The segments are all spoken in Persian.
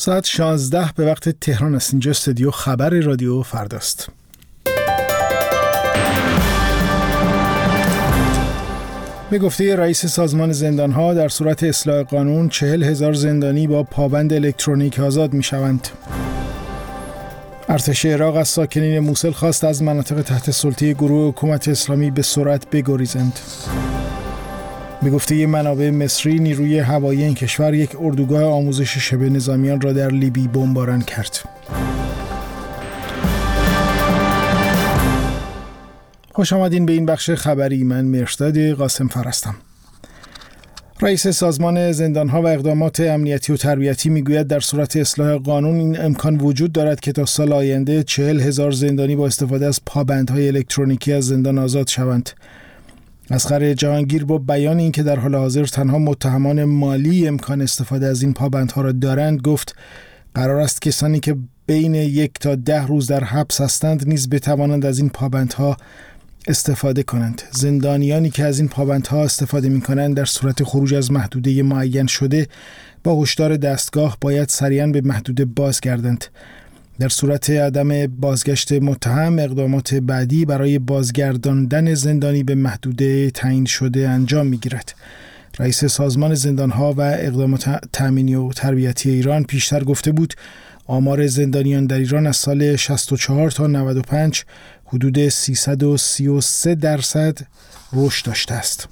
ساعت 16 به وقت تهران است. اینجا استودیو خبر رادیو فرداست. به گفته رئیس سازمان زندانها در صورت اصلاح قانون 40,000 زندانی با پابند الکترونیک آزاد می شوند. ارتش عراق از ساکنین موصل خواست از مناطق تحت سلطه گروه حکومت اسلامی به سرعت بگریزند. به گفته منابع مصری نیروی هوایی این کشور یک اردوگاه آموزش شبه نظامیان را در لیبی بمباران کرد. خوش آمدین به این بخش خبری. من مرشد قاسم فرستم. رئیس سازمان زندانها و اقدامات امنیتی و تربیتی میگوید در صورت اصلاح قانون این امکان وجود دارد که تا سال آینده 40,000 زندانی با استفاده از پابندهای الکترونیکی از زندان آزاد شوند. اصغر جهانگیر با بیان این که در حال حاضر تنها متهمان مالی امکان استفاده از این پابندها را دارند گفت قرار است کسانی که بین 1 تا 10 روز در حبس هستند نیز بتوانند از این پابندها استفاده کنند. زندانیانی که از این پابندها استفاده می کنند در صورت خروج از محدوده معین شده با هشدار دستگاه باید سریعاً به محدوده بازگردند. در صورت عدم بازگشت متهم اقدامات بعدی برای بازگرداندن زندانی به محدوده تعیین شده انجام می گیرد. رئیس سازمان زندانها و اقدامات تأمینی و تربیتی ایران پیشتر گفته بود آمار زندانیان در ایران از سال 64 تا 95 حدود 333% رشد داشته است.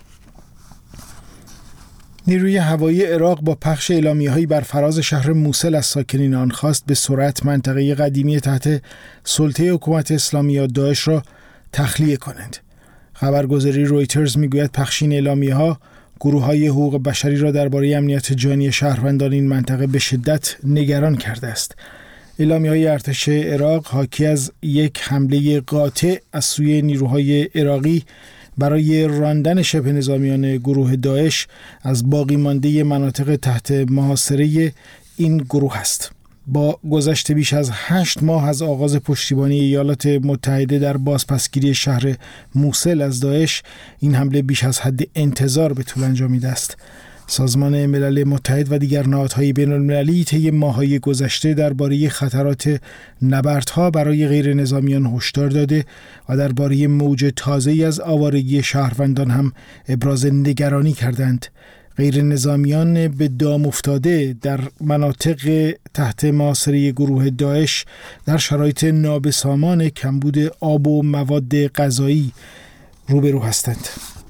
نیروی هوایی عراق با پخش اعلامیه‌هایی بر فراز شهر موصل از ساکنین آن خواست به سرعت منطقه قدیمی تحت سلطه حکومت اسلامی یا داعش را تخلیه کنند. خبرگزاری رویترز میگوید پخشین اعلامیه‌ها گروه‌های حقوق بشری را درباره امنیت جانی شهروندان این منطقه به شدت نگران کرده است. اعلامیه‌های ارتش عراق حاکی از یک حمله قاطع از سوی نیروهای عراقی برای راندن شبه نظامیان گروه داعش از باقی مانده مناطق تحت محاصره این گروه است. با گذشت بیش از 8 ماه از آغاز پشتیبانی ایالات متحده در بازپسگیری شهر موصل از داعش، این حمله بیش از حد انتظار به طول انجامیده است. سازمان ملل متحد و دیگر نهادهای بین‌المللی طی ماه‌های گذشته درباره خطرات نبردها برای غیر نظامیان هشدار داده و درباره موج تازه‌ای از آوارگی شهروندان هم ابراز نگرانی کردند. غیر نظامیان به دام افتاده در مناطق تحت محاصره گروه داعش در شرایط نابسامان کمبود آب و مواد غذایی روبرو هستند.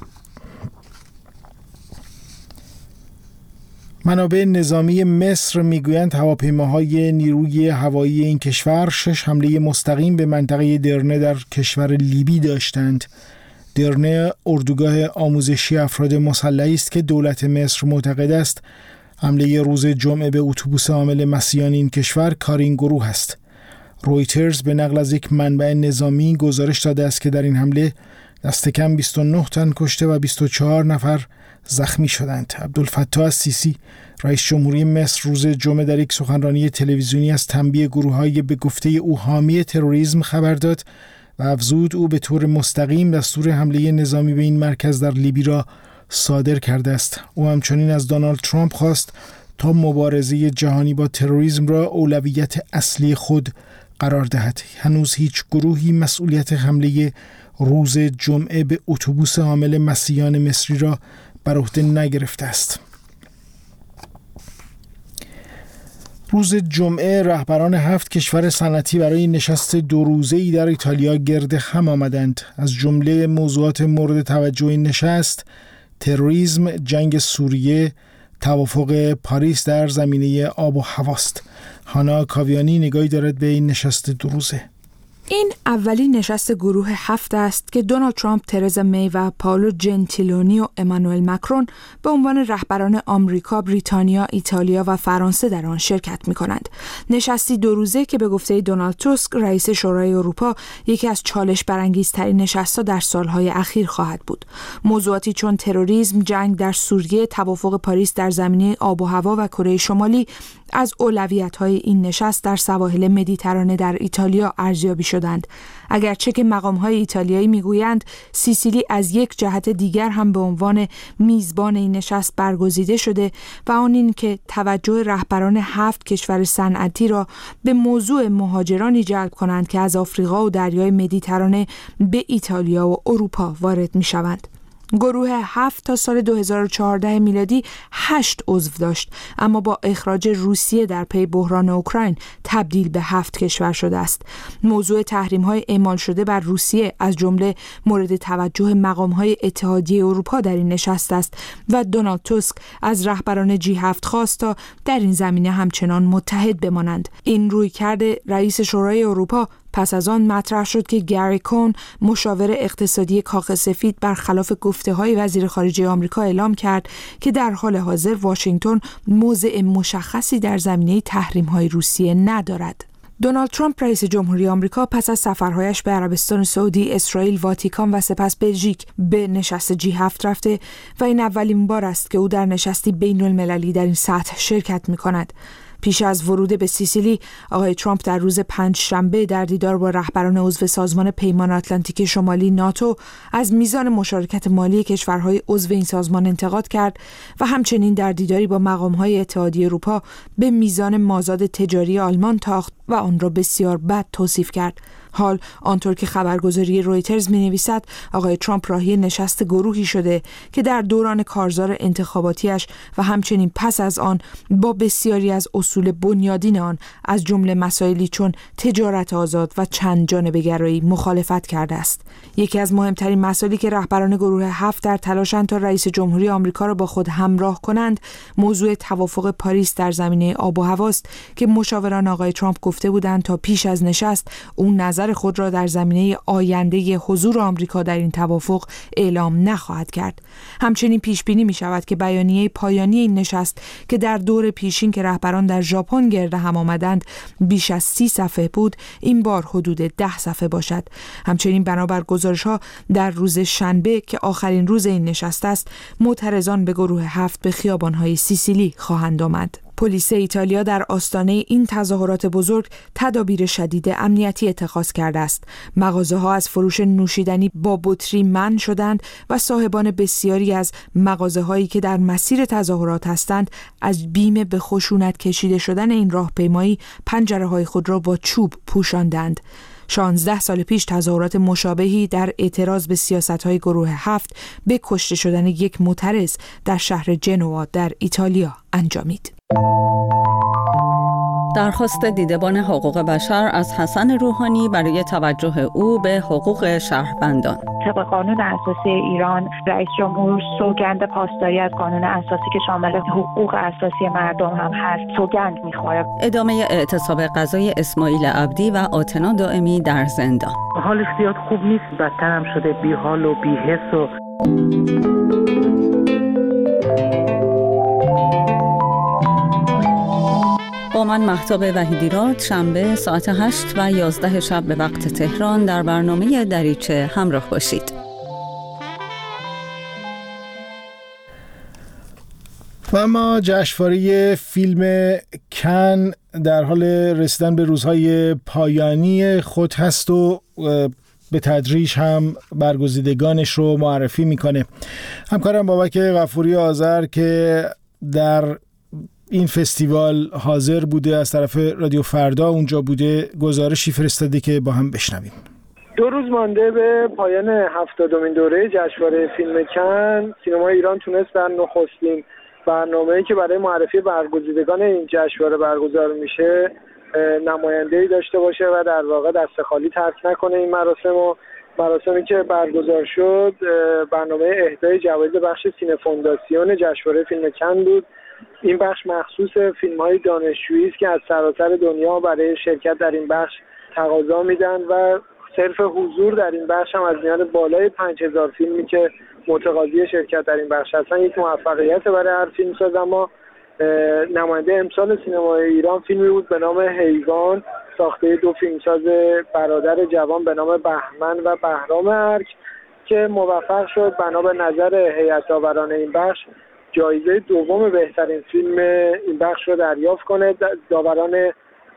منابع نظامی مصر میگویند هواپیماهای نیروی هوایی این کشور 6 حمله مستقیم به منطقه درنه در کشور لیبی داشتند. درنه اردوگاه آموزشی افراد مسلحی است که دولت مصر معتقد است حمله روز جمعه به اتوبوس حامل مسیحیان این کشور کار این گروه است. رویترز به نقل از یک منبع نظامی گزارش داده است که در این حمله دست کم 29 تن کشته و 24 نفر زخمی شدند. عبدالفتاح السیسی رئیس جمهوری مصر روز جمعه در یک سخنرانی تلویزیونی از تنبیه گروه‌های به گفته او حامی تروریسم خبر داد و افزود او به طور مستقیم دستور حمله نظامی به این مرکز در لیبی را صادر کرده است. او همچنین از دونالد ترامپ خواست تا مبارزه جهانی با تروریسم را اولویت اصلی خود قرار دهد. هنوز هیچ گروهی مسئولیت حمله روز جمعه به اتوبوس حامل مسیحیان مصری را بر عهده نگرفته است. روز جمعه رهبران 7 کشور صنعتی برای نشست 2 روزه‌ای در ایتالیا گرد هم آمدند. از جمله موضوعات مورد توجه این نشست تروریسم، جنگ سوریه، توافق پاریس در زمینه آب و هواست. هانا کاویانی نگاهی دارد به این نشست 2 روزه. این اولین نشست گروه 7 است که دونالد ترامپ، ترزا می و پائولو جنتیلونی و امانوئل ماکرون به عنوان رهبران آمریکا، بریتانیا، ایتالیا و فرانسه در آن شرکت می‌کنند. نشستی 2 روزه که به گفته دونالد توسک رئیس شورای اروپا یکی از چالش برانگیزترین نشست‌ها در سالهای اخیر خواهد بود. موضوعاتی چون تروریسم، جنگ در سوریه، توافق پاریس در زمینه آب و هوا و کره شمالی از اولویت‌های این نشست در سواحل مدیترانه در ایتالیا ارزیابی شدند. اگرچه که مقام‌های ایتالیایی میگویند سیسیلی از یک جهت دیگر هم به عنوان میزبان این نشست برگزیده شده و آن این که توجه رهبران 7 کشور صنعتی را به موضوع مهاجرانی جلب کنند که از آفریقا و دریای مدیترانه به ایتالیا و اروپا وارد می‌شوند. گروه 7 تا سال 2014 میلادی 8 عضو داشت، اما با اخراج روسیه در پی بحران اوکراین تبدیل به 7 کشور شده است. موضوع تحریم‌های اعمال شده بر روسیه از جمله مورد توجه مقام‌های اتحادیه اروپا در این نشست است و دونالد توسک از رهبران G7 خواست تا در این زمینه همچنان متحد بمانند. این رویکرد رئیس شورای اروپا پس از آن مطرح شد که گری کون، مشاور اقتصادی کاخ سفید، برخلاف گفته‌های وزیر خارجه آمریکا اعلام کرد که در حال حاضر واشنگتن موضع مشخصی در زمینه تحریم‌های روسیه ندارد. دونالد ترامپ رئیس جمهوری آمریکا پس از سفرهایش به عربستان سعودی، اسرائیل، واتیکان و سپس بلژیک به نشست G7 رفته و این اولین بار است که او در نشستی بین‌المللی در این سطح شرکت می‌کند. پیش از ورود به سیسیلی، آقای ترامپ در روز پنجشنبه در دیدار با رهبران عضو سازمان پیمان آتلانتیک شمالی ناتو از میزان مشارکت مالی کشورهای عضو این سازمان انتقاد کرد و همچنین در دیداری با مقام‌های اتحادیه اروپا به میزان مازاد تجاری آلمان تاخت و آن را بسیار بد توصیف کرد. حال آنطور که خبرگزاری رویترز می‌نویسد، آقای ترامپ راهی نشست گروهی شده که در دوران کارزار انتخاباتیش و همچنین پس از آن با بسیاری از اصول بنیادین آن از جمله مسائلی چون تجارت آزاد و چند جانبه‌گرایی مخالفت کرده است. یکی از مهمترین مسائلی که رهبران گروه 7 در تلاشند تا رئیس جمهوری آمریکا را با خود همراه کنند، موضوع توافق پاریس در زمینه آب و هواست که مشاوران آقای ترامپ گفته بودند تا پیش از نشست اون نظر خود را در زمینه آینده حضور آمریکا در این توافق اعلام نخواهد کرد. همچنین پیش بینی می شود که بیانیه پایانی این نشست که در دور پیشین که رهبران در ژاپن گرد هم آمدند بیش از 30 صفحه بود، این بار حدود 10 صفحه باشد. همچنین بنابر گزارش‌ها در روز شنبه که آخرین روز این نشست است، معترضان به گروه 7 به خیابان‌های سیسیلی خواهند آمد. پلیس ایتالیا در آستانه این تظاهرات بزرگ تدابیر شدید امنیتی اتخاذ کرده است. مغازه‌ها از فروش نوشیدنی با بطری منع شدند و صاحبان بسیاری از مغازه‌هایی که در مسیر تظاهرات هستند از بیم به خشونت کشیده شدن این راهپیمایی پنجره‌های خود را با چوب پوشاندند. 16 سال پیش تظاهرات مشابهی در اعتراض به سیاست‌های گروه 7 به کشته شدن یک معترض در شهر جنوا در ایتالیا انجامید. درخواست دیدبان حقوق بشر از حسن روحانی برای توجه او به حقوق شهروندان. طبق قانون اساسی ایران، رئیس جمهور سوگند پاسداری از قانون اساسی که شامل حقوق اساسی مردم هم هست سوگند می‌خوره. ادامه اعتصاب قضای اسماعیل عبدی و آتنا دائمی در زندان. حالش زیاد خوب نیست، بدتر هم شده، بی‌حال و بی‌حس و با من مهتاب وحیدیراد، شنبه ساعت 8 و 11 شب به وقت تهران در برنامه دریچه همراه باشید. و اما جشنواره فیلم کن در حال رسیدن به روزهای پایانی خود هست و به تدریج هم برگزیدگانش رو معرفی میکنه. همکارم بابک غفوری آذر که در این فستیوال حاضر بوده، از طرف رادیو فردا اونجا بوده، گزارشی فرستاده که با هم بشنویم. 2 روز مانده به پایان 70مین دوره جشنواره فیلم کن، سینما ایران تونست در نخستین برنامه‌ای که برای معرفی برگزیدگان این جشنواره برگزار میشه نماینده‌ای داشته باشه و در واقع دست خالی ترک نکنه این مراسمی که برگزار شد برنامه اهدای جوایز بخش سینه فونداسیون جشنواره فیلم کن بود. این بخش مخصوص فیلم‌های دانشجویی است که از سراسر دنیا برای شرکت در این بخش تقاضا میدن و صرف حضور در این بخش هم از میان بالای 5000 فیلمی که متقاضی شرکت در این بخش هستن یک موفقیت برای هر فیلمساز. اما نماینده امسال سینمای ایران فیلمی بود به نام حیوان، ساخته 2 فیلمساز برادر جوان به نام بهمن و بهرام ارک که موفق شد بنا به نظر هیئت داوران این بخش جایزه دوم بهترین فیلم این بخش رو دریافت کنه. داوران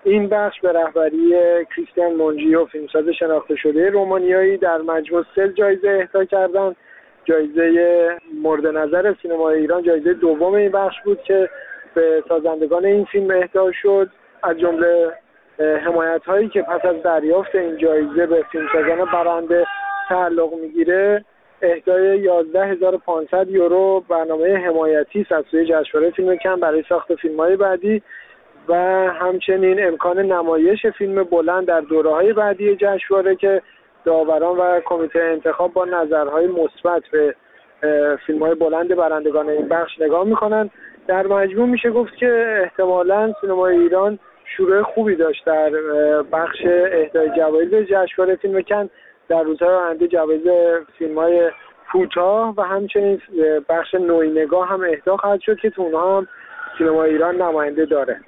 این بخش به رهبری کریستیان مونجیو، فیلمساز شناخته شده رومانیایی، در مجموع 3 جایزه اهدا کردند. جایزه مورد نظر سینمای ایران جایزه دوم این بخش بود که به سازندگان این فیلم اهدا شد. از جمله حمایت‌هایی که پس از دریافت این جایزه به فیلمسازان برنده تعلق میگیره، اهدای 11,500 یورو برنامه حمایتی است از سوی جشنواره فیلم کن برای ساخت فیلم‌های بعدی و همچنین امکان نمایش فیلم بلند در دوره‌های بعدی جشنواره که داوران و کمیته انتخاب با نظرهای مثبت به فیلم‌های بلند برندگان این بخش نگاه می‌کنند. در مجموع میشه گفت که احتمالاً سینمای ایران شروع خوبی داشت در بخش اهدای جوایز جشنواره فیلم کن. در روزهای آینده جوایز فیلم‌های کوتاه و همچنین بخش نوینگاه هم اهدا خواهد شد که تو اونها هم سینمای ایران نماینده داره.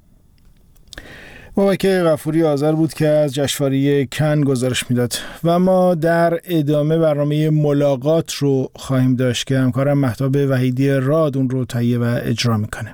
بابک غفوری آذر بود که از جشنواره کن گزارش میداد و ما در ادامه برنامه ملاقات رو خواهیم داشت که همکارم مهتاب وحیدی راد اون رو تهیه و اجرا میکنه.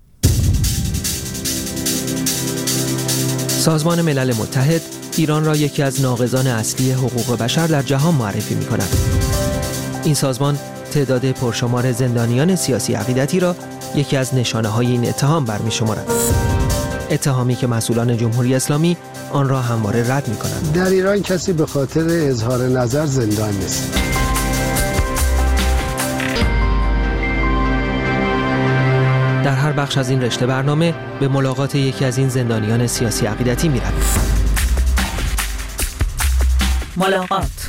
سازمان ملل متحد ایران را یکی از ناقضان اصلی حقوق بشر در جهان معرفی می‌کند. این سازمان تعداد پرشمار زندانیان سیاسی عقیدتی را یکی از نشانه‌های این اتهام برمی‌شمارد. اتهامی که مسئولان جمهوری اسلامی آن را همواره رد می‌کنند. در ایران کسی به خاطر اظهار نظر زندان نیست. در هر بخش از این رشته برنامه به ملاقات یکی از این زندانیان سیاسی عقیدتی می‌رویم. ملاقات.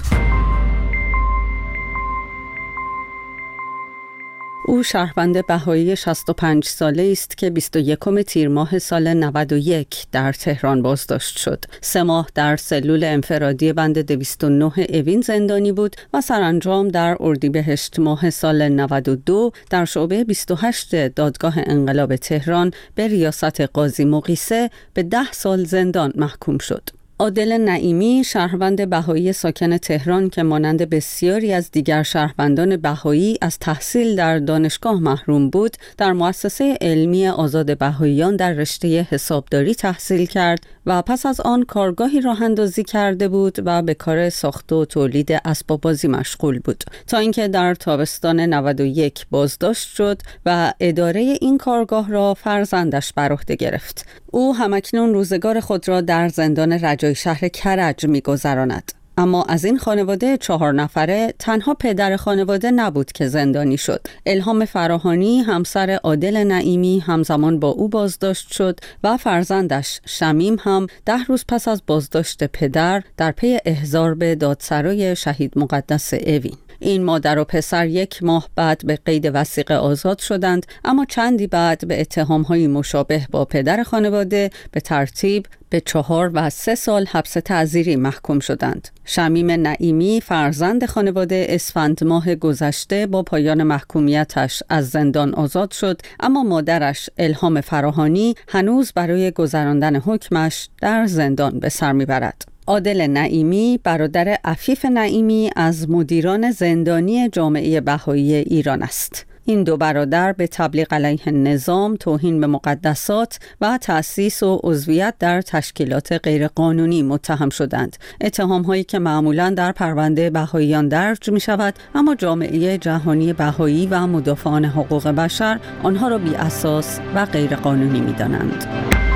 او شهروند بهایی 65 ساله است که 21 تیر ماه سال 91 در تهران بازداشت شد. 3 ماه در سلول انفرادی بند 209 اوین زندانی بود و سرانجام در اردیبهشت ماه سال 92 در شعبه 28 دادگاه انقلاب تهران به ریاست قاضی مقیسه به 10 سال زندان محکوم شد. عادل نعیمی، شهروند بهایی ساکن تهران که مانند بسیاری از دیگر شهروندان بهایی از تحصیل در دانشگاه محروم بود، در مؤسسه علمی آزاد بهاییان در رشته حسابداری تحصیل کرد و پس از آن کارگاهی راه اندازی کرده بود و به کار ساخت و تولید اسباب بازی مشغول بود تا اینکه در تابستان 91 بازداشت شد و اداره این کارگاه را فرزندش بر عهده گرفت. او همکنون روزگار خود را در زندان رجای شهر کرج می‌گذراند. اما از این خانواده 4 نفره تنها پدر خانواده نبود که زندانی شد. الهام فراهانی، همسر عادل نعیمی، همزمان با او بازداشت شد و فرزندش شمیم هم 10 روز پس از بازداشت پدر در پی احضار به دادسرای شهید مقدس اوین. این مادر و پسر 1 ماه بعد به قید وثیقه آزاد شدند، اما چندی بعد به اتهام‌های مشابه با پدر خانواده به ترتیب به 4 و 3 سال حبس تعزیری محکوم شدند. شمیم نعیمی فرزند خانواده اسفند ماه گذشته با پایان محکومیتش از زندان آزاد شد، اما مادرش الهام فراهانی هنوز برای گذراندن حکمش در زندان به سر میبرد. عادل نعیمی برادر عفیف نعیمی از مدیران زندانی جامعه بهایی ایران است. این 2 برادر به تبلیغ علیه نظام، توهین به مقدسات و تأسیس و عضویت در تشکیلات غیرقانونی متهم شدند. اتهام‌هایی که معمولاً در پرونده بهاییان درج می‌شود، اما جامعه جهانی بهایی و مدافعان حقوق بشر آنها را بی‌اساس و غیرقانونی می‌دانند.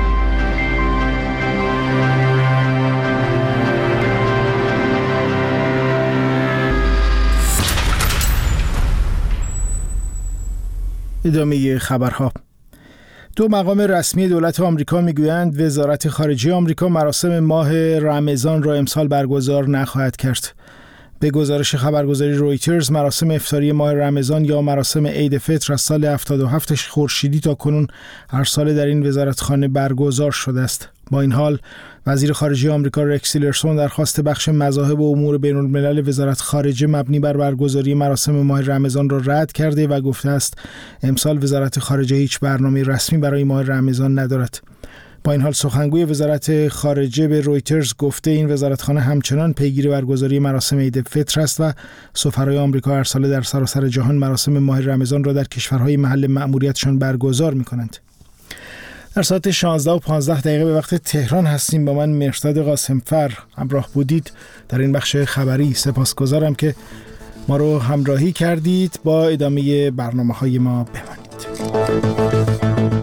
ادامه خبرها. 2 مقام رسمی دولت آمریکا میگویند وزارت خارجه آمریکا مراسم ماه رمضان را امسال برگزار نخواهد کرد. به گزارش خبرگزاری رویترز، مراسم افطاری ماه رمضان یا مراسم عید فطر از سال 77 خورشیدی تا کنون هر سال در این وزارتخانه برگزار شده است. با این حال وزیر خارجه آمریکا رکس تیلرسون درخواست بخش مذاهب و امور بین‌الملل وزارت خارجه مبنی بر برگزاری مراسم ماه رمضان را رد کرده و گفته است امسال وزارت خارجه هیچ برنامه رسمی برای ماه رمضان ندارد. با این حال سخنگوی وزارت خارجه به رویترز گفته این وزارتخانه همچنان پیگیر برگزاری مراسم عید فطر است و سفرای آمریکا هر ساله در سراسر جهان مراسم ماه رمضان را در کشورهای محل مأموریتشان برگزار می‌کنند. در ساعت 16:15 به وقت تهران هستیم. با من مرتضی قاسمفر همراه بودید در این بخش خبری. سپاسگزارم که ما رو همراهی کردید. با ادامه برنامه‌های ما بمانید.